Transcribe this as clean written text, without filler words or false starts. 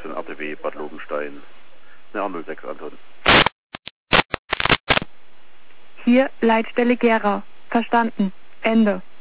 für den RTW Bad Lobenstein. Eine R06 Anton. Hier Leitstelle Gera. Verstanden. Ende.